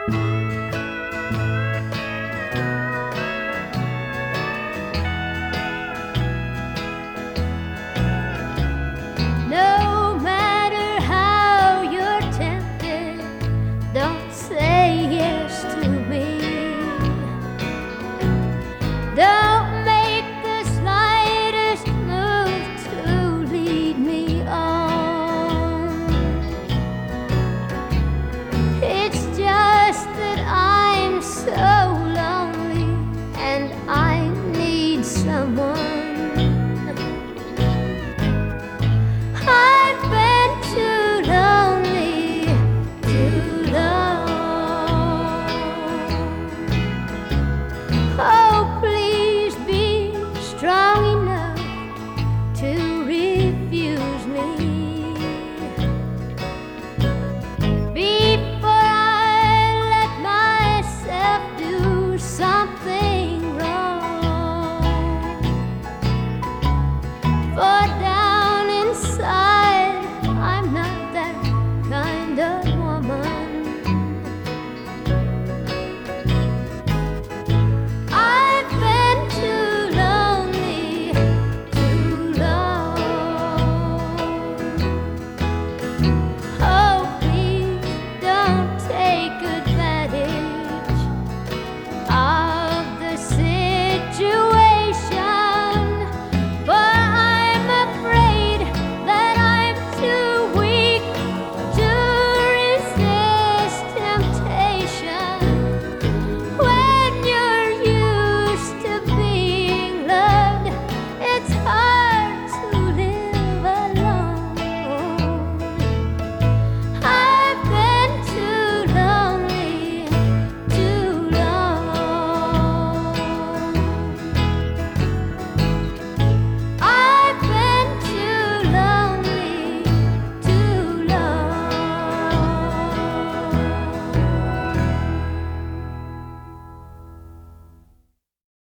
No matter how you're tempted, don't say yes to me. Don't make the slightest move to lead me on. It's just that I'm so lonely and I need someone. I've been too lonely too long.